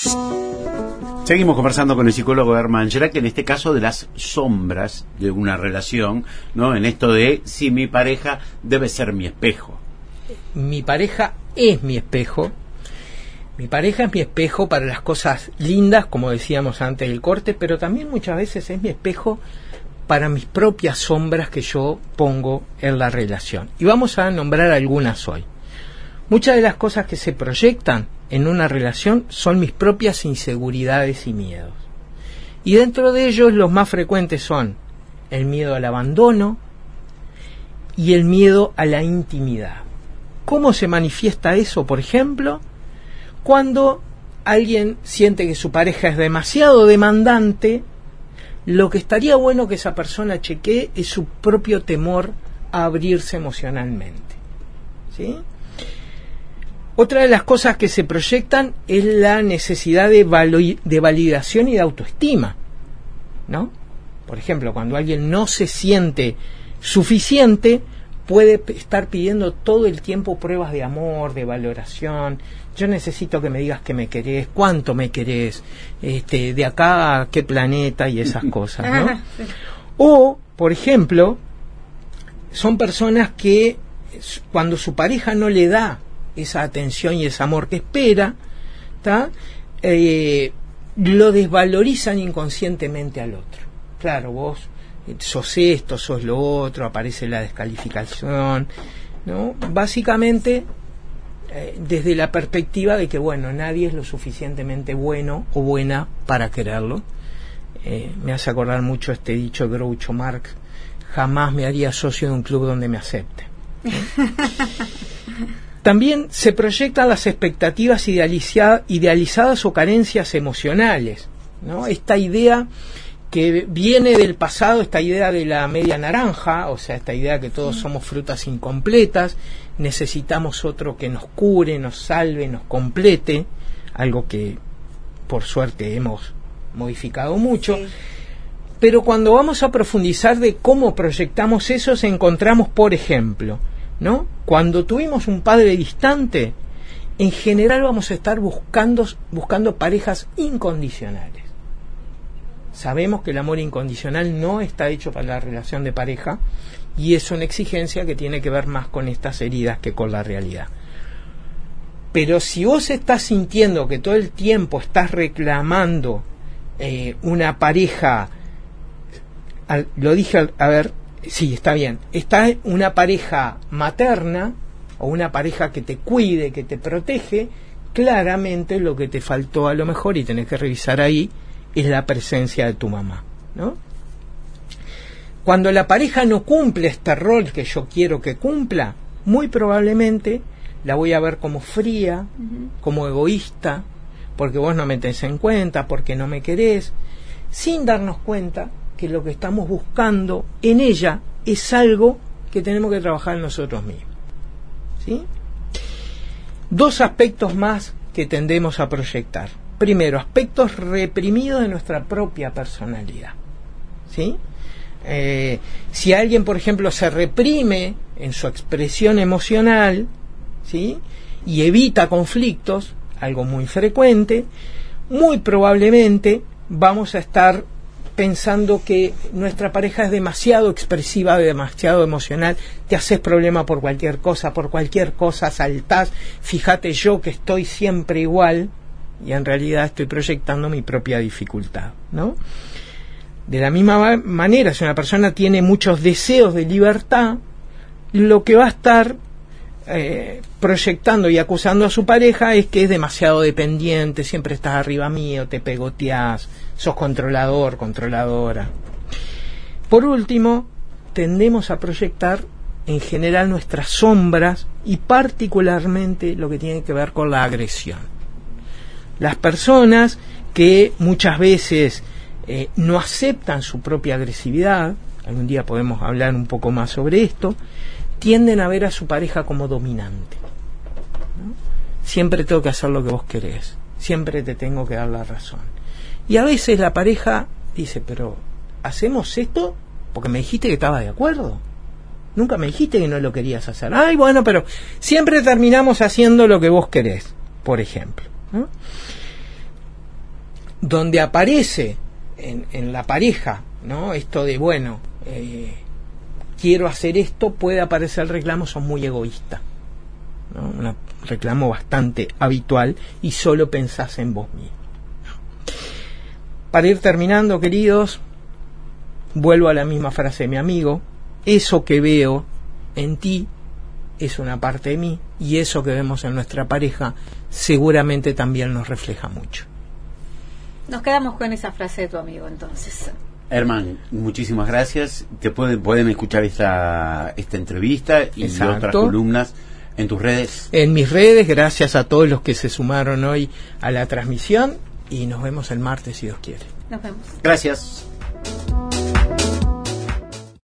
Seguimos conversando con el psicólogo Herman Gerac, en este caso de las sombras de una relación, ¿no? En esto de si mi pareja debe ser mi espejo. Mi pareja es mi espejo. Mi pareja es mi espejo para las cosas lindas, como decíamos antes del corte, pero también muchas veces es mi espejo para mis propias sombras que yo pongo en la relación. Y vamos a nombrar algunas hoy. Muchas de las cosas que se proyectan en una relación son mis propias inseguridades y miedos. Y dentro de ellos los más frecuentes son el miedo al abandono y el miedo a la intimidad. ¿Cómo se manifiesta eso, por ejemplo? Cuando alguien siente que su pareja es demasiado demandante, lo que estaría bueno que esa persona chequee es su propio temor a abrirse emocionalmente. ¿Sí? Otra de las cosas que se proyectan es la necesidad de validación y de autoestima, ¿no? Por ejemplo, cuando alguien no se siente suficiente, puede estar pidiendo todo el tiempo pruebas de amor, de valoración. Yo necesito que me digas que me querés, cuánto me querés, de acá a qué planeta y esas cosas, ¿no? O, por ejemplo, son personas que cuando su pareja no le da esa atención y ese amor que espera, lo desvalorizan inconscientemente al otro. Claro, vos sos esto, sos lo otro, aparece la descalificación, ¿no? Básicamente desde la perspectiva de que, bueno, nadie es lo suficientemente bueno o buena para quererlo. Me hace acordar mucho este dicho de Groucho Marx: jamás me haría socio de un club donde me acepten. También se proyectan las expectativas idealizadas o carencias emocionales, ¿no? Esta idea que viene del pasado, esta idea de la media naranja, o sea, esta idea que todos somos frutas incompletas, necesitamos otro que nos cure, nos salve, nos complete, algo que por suerte hemos modificado mucho. Sí. Pero cuando vamos a profundizar de cómo proyectamos eso, encontramos, por ejemplo, ¿no? Cuando tuvimos un padre distante, en general vamos a estar buscando parejas incondicionales. Sabemos que el amor incondicional no está hecho para la relación de pareja y es una exigencia que tiene que ver más con estas heridas que con la realidad. Pero si vos estás sintiendo que todo el tiempo estás reclamando una pareja, sí, está bien, está una pareja materna o una pareja que te cuide, que te protege, claramente lo que te faltó a lo mejor, y tenés que revisar ahí, es la presencia de tu mamá, ¿no? Cuando la pareja no cumple este rol que yo quiero que cumpla, muy probablemente la voy a ver como fría, como egoísta, porque vos no me tenés en cuenta, porque no me querés, sin darnos cuenta que lo que estamos buscando en ella es algo que tenemos que trabajar en nosotros mismos. ¿Sí? Dos aspectos más que tendemos a proyectar. Primero, aspectos reprimidos de nuestra propia personalidad. ¿Sí? Si alguien, por ejemplo, se reprime en su expresión emocional, ¿sí?, y evita conflictos, algo muy frecuente, muy probablemente vamos a estar pensando que nuestra pareja es demasiado expresiva, demasiado emocional, te haces problema por cualquier cosa saltás, fíjate yo que estoy siempre igual, y en realidad estoy proyectando mi propia dificultad, ¿no? De la misma manera, si una persona tiene muchos deseos de libertad, lo que va a estar proyectando y acusando a su pareja es que es demasiado dependiente, siempre estás arriba mío, te pegoteás, sos controlador, controladora. Por último, tendemos a proyectar en general nuestras sombras y particularmente lo que tiene que ver con la agresión. Las personas que muchas veces no aceptan su propia agresividad, algún día podemos hablar un poco más sobre esto, tienden a ver a su pareja como dominante, ¿no? Siempre tengo que hacer lo que vos querés, siempre te tengo que dar la razón. Y a veces la pareja dice, pero ¿hacemos esto? Porque me dijiste que estabas de acuerdo. Nunca me dijiste que no lo querías hacer. Ay, bueno, pero siempre terminamos haciendo lo que vos querés, por ejemplo, ¿no? donde aparece en la pareja, ¿no? Esto de, bueno, quiero hacer esto, puede aparecer el reclamo, sos muy egoísta, ¿no? Un reclamo bastante habitual y solo pensás en vos mismo. Para ir terminando, queridos, vuelvo a la misma frase de mi amigo: eso que veo en ti es una parte de mí, y eso que vemos en nuestra pareja seguramente también nos refleja mucho. Nos quedamos con esa frase de tu amigo, entonces. Herman, muchísimas gracias. Te pueden escuchar esta entrevista y Exacto. otras columnas en tus redes. En mis redes, gracias a todos los que se sumaron hoy a la transmisión, y nos vemos el martes si Dios quiere. Nos vemos. Gracias.